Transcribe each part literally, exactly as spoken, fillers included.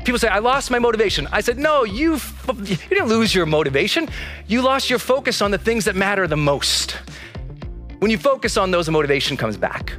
People say, I lost my motivation. I said, no, you, you didn't lose your motivation. You lost your focus on the things that matter the most. When you focus on those, the motivation comes back.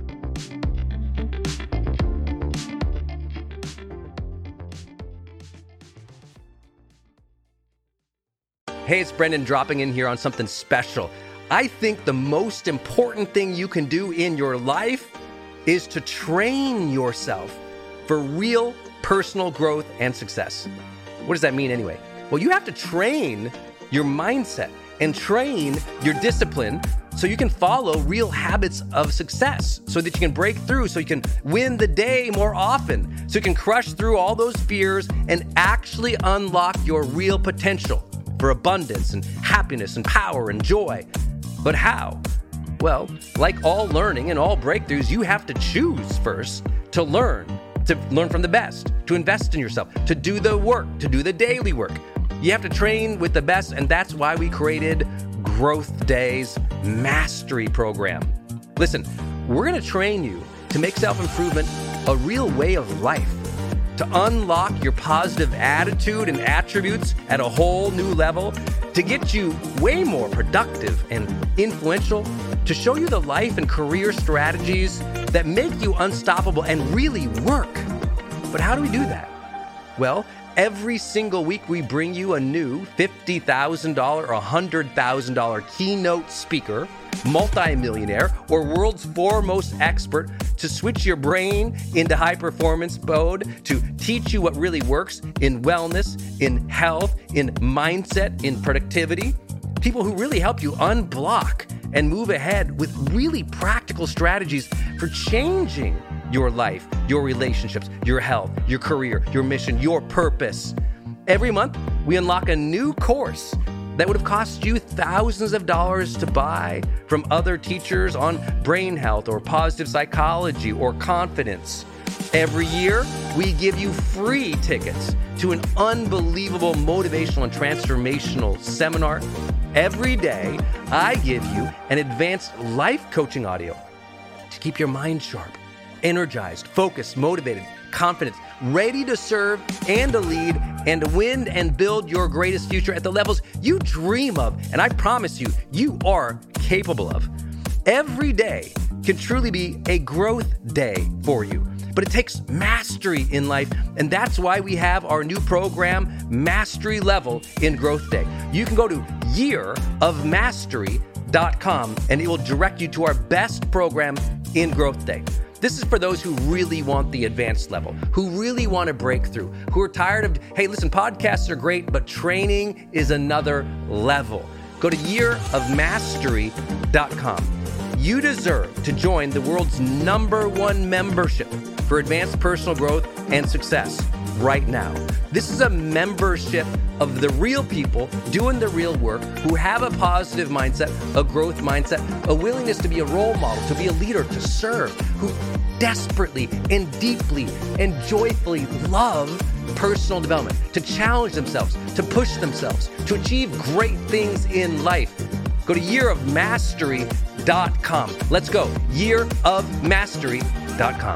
Hey, it's Brendan dropping in here on something special. I think the most important thing you can do in your life is to train yourself for real personal growth and success. What does that mean anyway? Well, you have to train your mindset and train your discipline so you can follow real habits of success, so that you can break through, so you can win the day more often, so you can crush through all those fears and actually unlock your real potential for abundance and happiness and power and joy. But how? Well, like all learning and all breakthroughs, you have to choose first to learn, to learn from the best, to invest in yourself, to do the work, to do the daily work. You have to train with the best, and that's why we created Growth Day's Mastery Program. Listen, we're gonna train you to make self-improvement a real way of life, to unlock your positive attitude and attributes at a whole new level, to get you way more productive and influential, to show you the life and career strategies that make you unstoppable and really work. But how do we do that? Well, every single week we bring you a new fifty thousand dollars or one hundred thousand dollars keynote speaker, multimillionaire, or world's foremost expert to switch your brain into high performance mode, to teach you what really works in wellness, in health, in mindset, in productivity. People who really help you unblock and move ahead with really practical strategies for changing your life, your relationships, your health, your career, your mission, your purpose. Every month, we unlock a new course that would have cost you thousands of dollars to buy from other teachers on brain health or positive psychology or confidence. Every year, we give you free tickets to an unbelievable motivational and transformational seminar. Every day, I give you an advanced life coaching audio to keep your mind sharp, energized, focused, motivated, confident, ready to serve and to lead and to win and build your greatest future at the levels you dream of. And I promise you, you are capable of. Every day can truly be a growth day for you. But it takes mastery in life, and that's why we have our new program, Mastery Level in Growth Day. You can go to year of mastery dot com, and it will direct you to our best program in Growth Day. This is for those who really want the advanced level, who really want to break through, who are tired of, hey, listen, podcasts are great, but training is another level. Go to year of mastery dot com. You deserve to join the world's number one membership for advanced personal growth and success right now. This is a membership of the real people doing the real work, who have a positive mindset, a growth mindset, a willingness to be a role model, to be a leader, to serve, who desperately and deeply and joyfully love personal development, to challenge themselves, to push themselves, to achieve great things in life. Go to year of mastery dot com. Let's go. year of mastery dot com.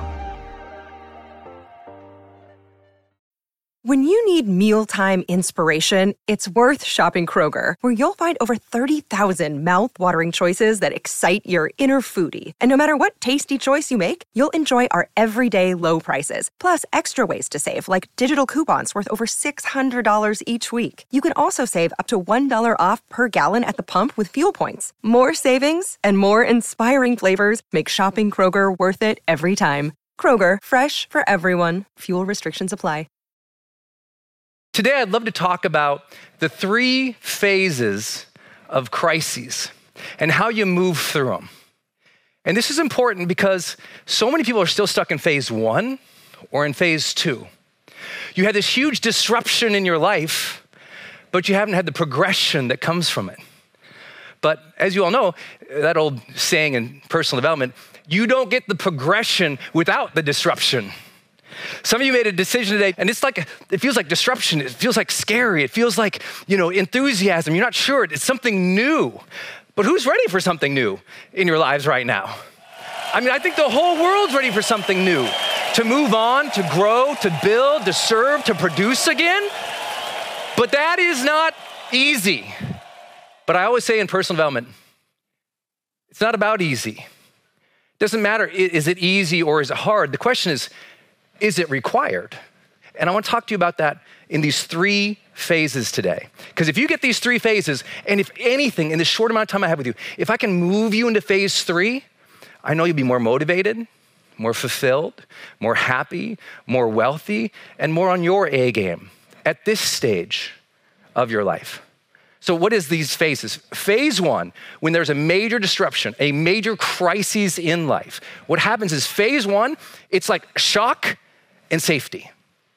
When you need mealtime inspiration, it's worth shopping Kroger, where you'll find over thirty thousand mouth-watering choices that excite your inner foodie. And no matter what tasty choice you make, you'll enjoy our everyday low prices, plus extra ways to save, like digital coupons worth over six hundred dollars each week. You can also save up to one dollar off per gallon at the pump with fuel points. More savings and more inspiring flavors make shopping Kroger worth it every time. Kroger, fresh for everyone. Fuel restrictions apply. Today, I'd love to talk about the three phases of crises and how you move through them. And this is important because so many people are still stuck in phase one or in phase two. You had this huge disruption in your life, but you haven't had the progression that comes from it. But as you all know, that old saying in personal development, you don't get the progression without the disruption. Some of you made a decision today, and it's like, it feels like disruption. It feels like scary. It feels like, you know, enthusiasm. You're not sure. It's something new. But who's ready for something new in your lives right now? I mean, I think the whole world's ready for something new. to move on, to grow, to build, to serve, to produce again. But that is not easy. But I always say in personal development, it's not about easy. It doesn't matter, is it easy or is it hard? The question is, is it required? And I want to talk to you about that in these three phases today. Because if you get these three phases, and if anything, in this short amount of time I have with you, if I can move you into phase three, I know you'll be more motivated, more fulfilled, more happy, more wealthy, and more on your A game at this stage of your life. So what is these phases? Phase one, when there's a major disruption, a major crisis in life, what happens is phase one, it's like shock and safety,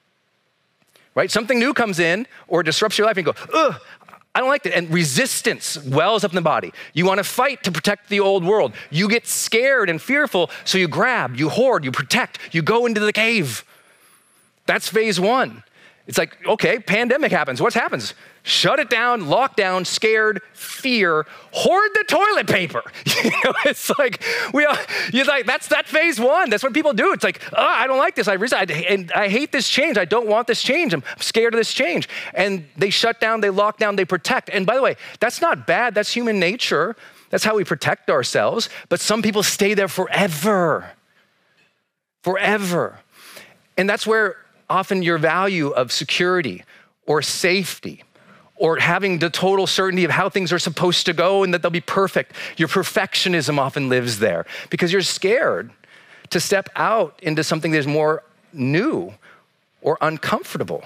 right? Something new comes in or disrupts your life and you go, ugh, I don't like that. And resistance wells up in the body. You want to fight to protect the old world. You get scared and fearful, so you grab, you hoard, you protect, you go into the cave. That's phase one. It's like, okay, pandemic happens. What happens? Shut it down, lock down, scared, fear, hoard the toilet paper. You know, it's like, we are, you're like, that's that phase one. That's what people do. It's like, oh, I don't like this. I, I, and I hate this change. I don't want this change. I'm scared of this change. And they shut down, they lock down, they protect. And by the way, that's not bad. That's human nature. That's how we protect ourselves. But some people stay there forever. Forever. And that's where often your value of security or safety or having the total certainty of how things are supposed to go and that they'll be perfect, your perfectionism often lives there because you're scared to step out into something that's more new or uncomfortable.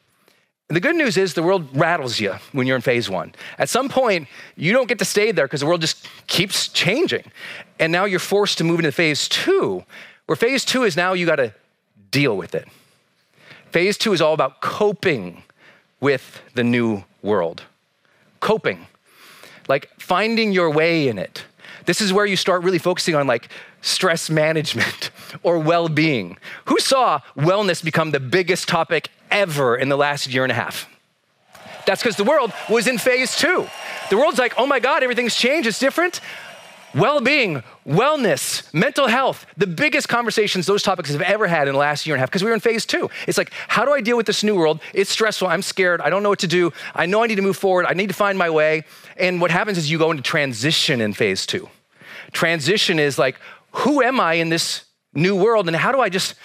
And the good news is the world rattles you when you're in phase one. At some point, you don't get to stay there because the world just keeps changing. And now you're forced to move into phase two, where phase two is now you gotta deal with it. Phase two is all about coping with the new world. Coping, like finding your way in it. This is where you start really focusing on like stress management or well-being. Who saw wellness become the biggest topic ever in the last year and a half? That's because the world was in phase two. The world's like, oh my God, everything's changed, it's different. Well-being, wellness, mental health, the biggest conversations those topics have ever had in the last year and a half because we were in phase two. It's like, how do I deal with this new world? It's stressful, I'm scared, I don't know what to do. I know I need to move forward, I need to find my way. And what happens is you go into transition in phase two. Transition is like, who am I in this new world and how do I just,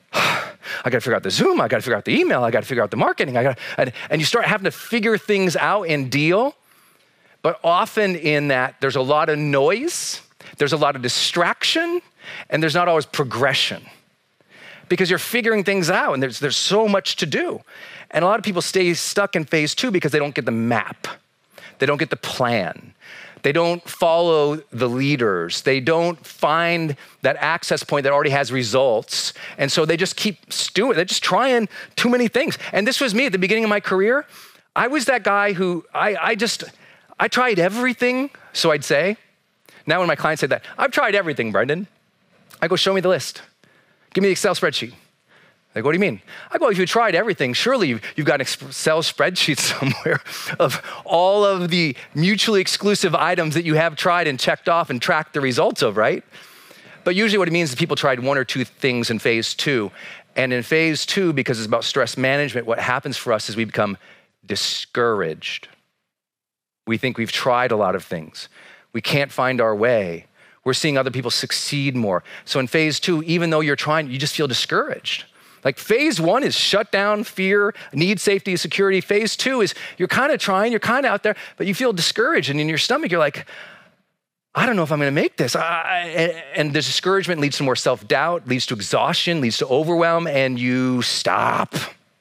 I gotta figure out the Zoom, I gotta figure out the email, I gotta figure out the marketing, I gotta, and, and you start having to figure things out and deal. But often in that, there's a lot of noise, there's a lot of distraction, and there's not always progression because you're figuring things out and there's, there's so much to do. And a lot of people stay stuck in phase two because they don't get the map. They don't get the plan. They don't follow the leaders. They don't find that access point that already has results. And so they just keep doing it. They're just trying too many things. And this was me at the beginning of my career. I was that guy who I, I just, I tried everything, so I'd say. Now when my clients say that, I've tried everything, Brendan. I go, show me the list. Give me the Excel spreadsheet. They go, what do you mean? I go, if you tried everything, surely you've, you've got an Excel spreadsheet somewhere of all of the mutually exclusive items that you have tried and checked off and tracked the results of, right? But usually what it means is people tried one or two things in phase two. And in phase two, because it's about stress management, what happens for us is we become discouraged. We think we've tried a lot of things. We can't find our way. We're seeing other people succeed more. So in phase two, even though you're trying, you just feel discouraged. Like phase one is shut down, fear, need safety, security. Phase two is you're kind of trying, you're kind of out there, but you feel discouraged. And in your stomach, you're like, I don't know if I'm gonna make this. I, and the discouragement leads to more self-doubt, leads to exhaustion, leads to overwhelm, and you stop.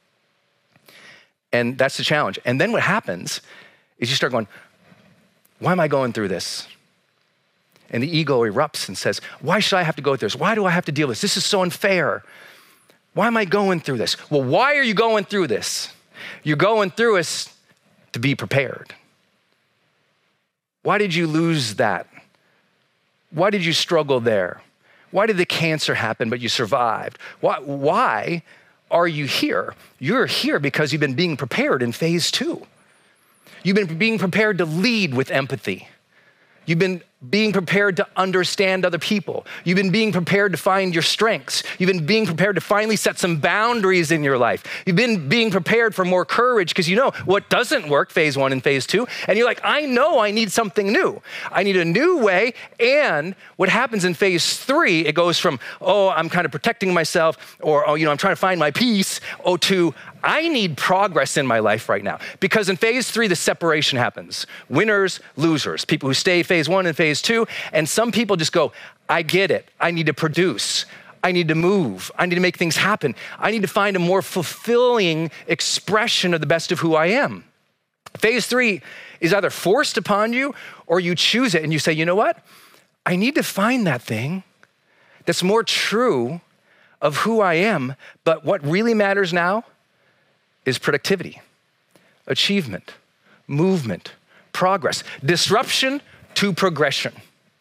And that's the challenge. And then what happens is you start going, why am I going through this? And the ego erupts and says, why should I have to go through this? Why do I have to deal with this? This is so unfair. Why am I going through this? Well, why are you going through this? You're going through this to be prepared. Why did you lose that? Why did you struggle there? Why did the cancer happen, but you survived? Why, why are you here? You're here because you've been being prepared in phase two. You've been being prepared to lead with empathy. You've been being prepared to understand other people. You've been being prepared to find your strengths. You've been being prepared to finally set some boundaries in your life. You've been being prepared for more courage because you know what doesn't work, phase one and phase two. And you're like, I know I need something new. I need a new way. And what happens in phase three, it goes from, oh, I'm kind of protecting myself, or, oh, you know, I'm trying to find my peace, oh, to I need progress in my life right now. Because in phase three, the separation happens. Winners, losers, people who stay phase one and phase two. And some people just go, I get it. I need to produce. I need to move. I need to make things happen. I need to find a more fulfilling expression of the best of who I am. Phase three is either forced upon you or you choose it and you say, you know what? I need to find that thing that's more true of who I am, but what really matters now is productivity, achievement, movement, progress, disruption to progression.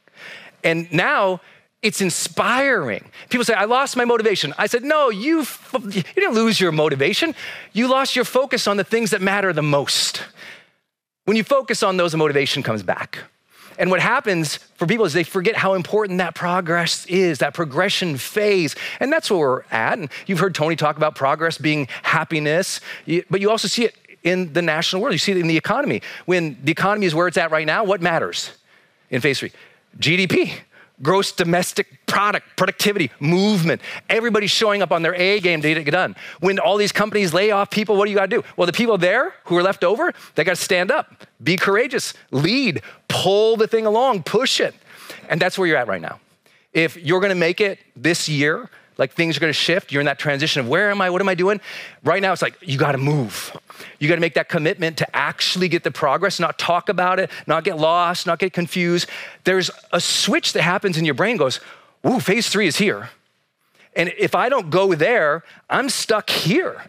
And now it's inspiring. People say, I lost my motivation. I said, no, you, you didn't lose your motivation. You lost your focus on the things that matter the most. When you focus on those, the motivation comes back. And what happens for people is they forget how important that progress is, that progression phase. And that's where we're at. And you've heard Tony talk about progress being happiness, but you also see it in the national world. You see it in the economy. When the economy is where it's at right now, what matters in phase three? G D P, gross domestic product, productivity, movement. Everybody's showing up on their A game to get it done. When all these companies lay off people, what do you gotta do? Well, the people there who are left over, they gotta stand up, be courageous, lead, pull the thing along, push it. And that's where you're at right now. If you're gonna make it this year, like things are gonna shift, you're in that transition of where am I, what am I doing? Right now, it's like, you gotta move. You gotta make that commitment to actually get the progress, not talk about it, not get lost, not get confused. There's a switch that happens in your brain goes, ooh, phase three is here. And if I don't go there, I'm stuck here.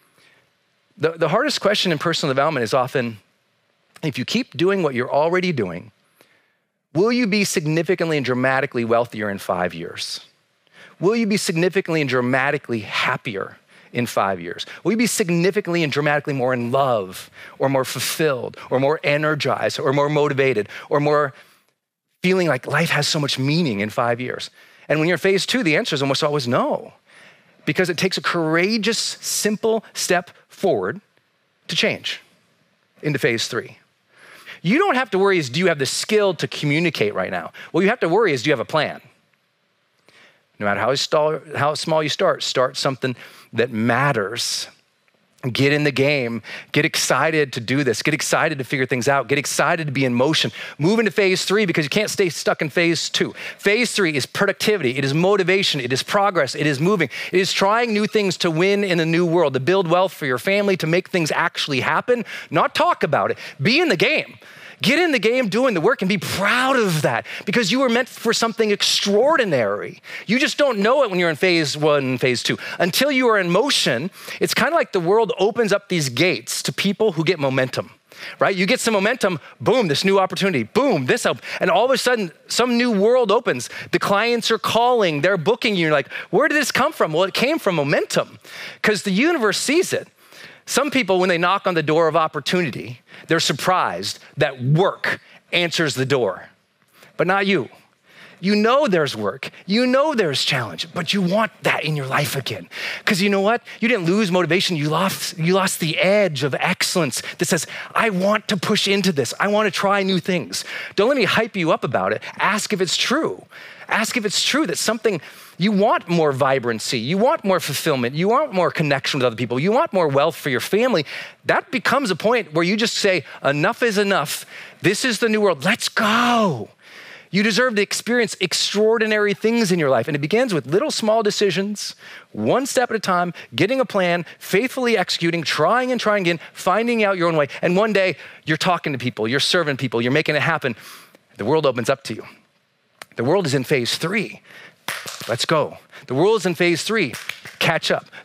The, the hardest question in personal development is often, if you keep doing what you're already doing, will you be significantly and dramatically wealthier in five years? Will you be significantly and dramatically happier in five years? Will you be significantly and dramatically more in love or more fulfilled or more energized or more motivated or more feeling like life has so much meaning in five years? And when you're in phase two, the answer is almost always no, because it takes a courageous, simple step forward to change into phase three. You don't have to worry is do you have the skill to communicate right now? What you have to worry is do you have a plan? No matter how, stall, how small you start, start something that matters. Get in the game, get excited to do this, get excited to figure things out, get excited to be in motion. Move into phase three because you can't stay stuck in phase two. Phase three is productivity, it is motivation, it is progress, it is moving. It is trying new things to win in a new world, to build wealth for your family, to make things actually happen, not talk about it. Be in the game. Get in the game doing the work and be proud of that because you were meant for something extraordinary. You just don't know it when you're in phase one and phase two. Until you are in motion, it's kind of like the world opens up these gates to people who get momentum, right? You get some momentum, boom, this new opportunity, boom, this help. And all of a sudden, some new world opens. The clients are calling, they're booking you. You're like, where did this come from? Well, it came from momentum because the universe sees it. Some people, when they knock on the door of opportunity, they're surprised that work answers the door, but not you. You know there's work, you know there's challenge, but you want that in your life again. Because you know what? You didn't lose motivation, you lost, you lost the edge of excellence that says, I want to push into this, I want to try new things. Don't let me hype you up about it. Ask if it's true. Ask if it's true that something, you want more vibrancy, you want more fulfillment, you want more connection with other people, you want more wealth for your family. That becomes a point where you just say, enough is enough. This is the new world, let's go. You deserve to experience extraordinary things in your life. And it begins with little small decisions, one step at a time, getting a plan, faithfully executing, trying and trying again, finding out your own way. And one day you're talking to people, you're serving people, you're making it happen. The world opens up to you. The world is in phase three. Let's go. The world is in phase three. Catch up.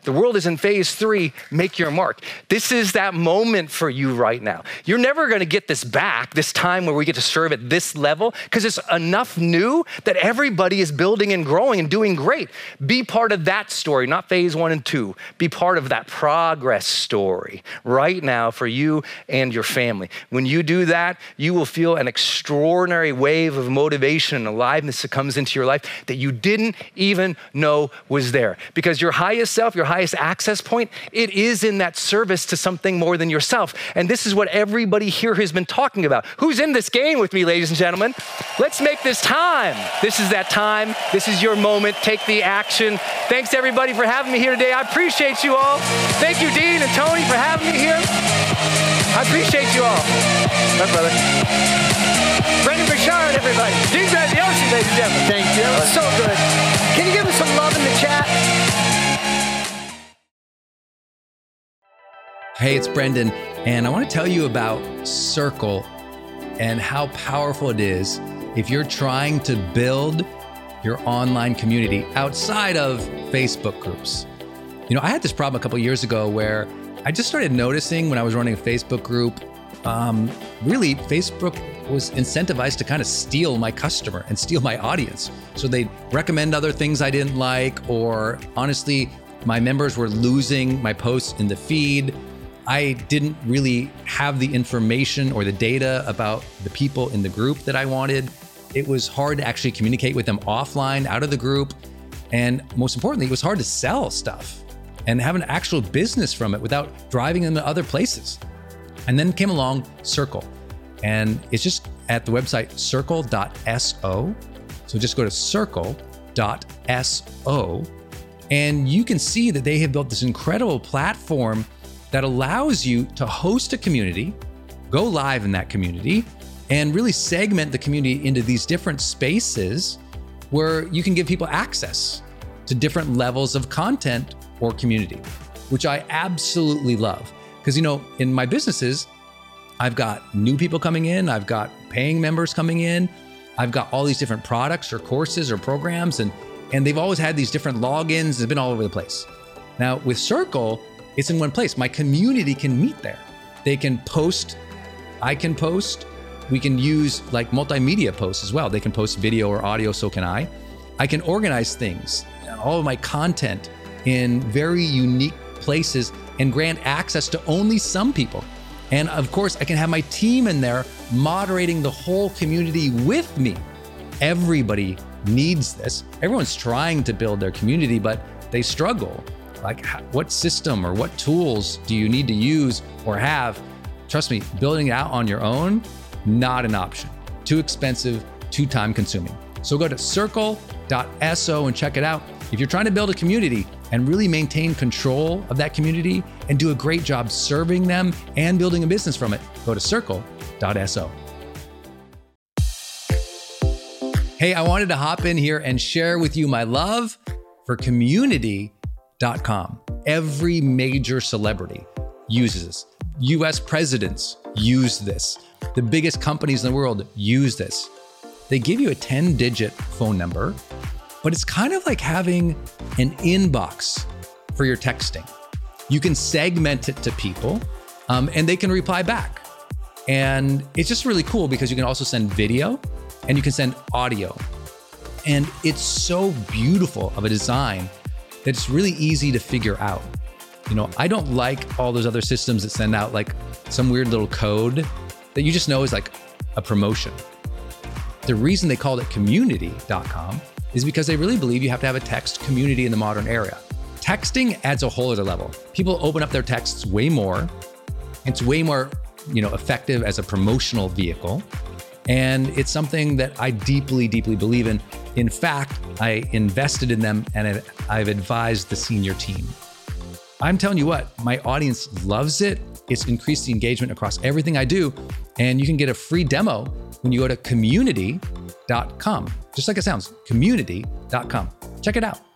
The world is in phase three, make your mark. This is that moment for you right now. You're never gonna get this back, this time where we get to serve at this level, because it's enough new that everybody is building and growing and doing great. Be part of that story, not phase one and two. Be part of that progress story right now for you and your family. When you do that, you will feel an extraordinary wave of motivation and aliveness that comes into your life that you didn't even know was there. Because your highest self, your highest access point, it is in that service to something more than yourself. And this is what everybody here has been talking about. Who's in this game with me, ladies and gentlemen? Let's make this time. This is that time. This is your moment. Take the action. Thanks everybody for having me here today. I appreciate you all. Thank you, Dean and Tony, for having me here. I appreciate you all. My brother. Brendon Burchard, everybody. Dean Graziosi, ladies and gentlemen. Thank you. So good. Can you give us some love in the chat? Hey, it's Brendon, and I want to tell you about Circle and how powerful it is if you're trying to build your online community outside of Facebook groups. You know, I had this problem a couple years ago where I just started noticing when I was running a Facebook group, um, really Facebook was incentivized to kind of steal my customer and steal my audience. So they'd recommend other things I didn't like, or honestly, my members were losing my posts in the feed. I didn't really have the information or the data about the people in the group that I wanted. It was hard to actually communicate with them offline, out of the group. And most importantly, it was hard to sell stuff and have an actual business from it without driving them to other places. And then came along Circle. And it's just at the website circle dot so. So just go to circle dot so. And you can see that they have built this incredible platform that allows you to host a community, go live in that community, and really segment the community into these different spaces where you can give people access to different levels of content or community, which I absolutely love. Because, you know, in my businesses, I've got new people coming in, I've got paying members coming in, I've got all these different products or courses or programs, and, and they've always had these different logins, it's been all over the place. Now with Circle, it's in one place. My community can meet there. They can post, I can post, we can use like multimedia posts as well. They can post video or audio, so can I. I can organize things, all of my content in very unique places and grant access to only some people. And of course, I can have my team in there moderating the whole community with me. Everybody needs this. Everyone's trying to build their community, but they struggle. Like, what system or what tools do you need to use or have? Trust me, building it out on your own, not an option. Too expensive, too time consuming. So go to circle dot so and check it out. If you're trying to build a community and really maintain control of that community and do a great job serving them and building a business from it, go to circle dot so. Hey, I wanted to hop in here and share with you my love for community dot com. Every major celebrity uses this. U S presidents use this. The biggest companies in the world use this. They give you a ten digit phone number, but it's kind of like having an inbox for your texting. You can segment it to people um, and they can reply back. And it's just really cool because you can also send video and you can send audio. And it's so beautiful of a design that it's really easy to figure out. You know, I don't like all those other systems that send out like some weird little code that you just know is like a promotion. The reason they called it community dot com is because they really believe you have to have a text community in the modern era. Texting adds a whole other level. People open up their texts way more. It's way more, you know, effective as a promotional vehicle. And it's something that I deeply, deeply believe in. In fact, I invested in them and I've advised the senior team. I'm telling you what, my audience loves it. It's increased the engagement across everything I do. And you can get a free demo when you go to community dot com. Just like it sounds, community dot com. Check it out.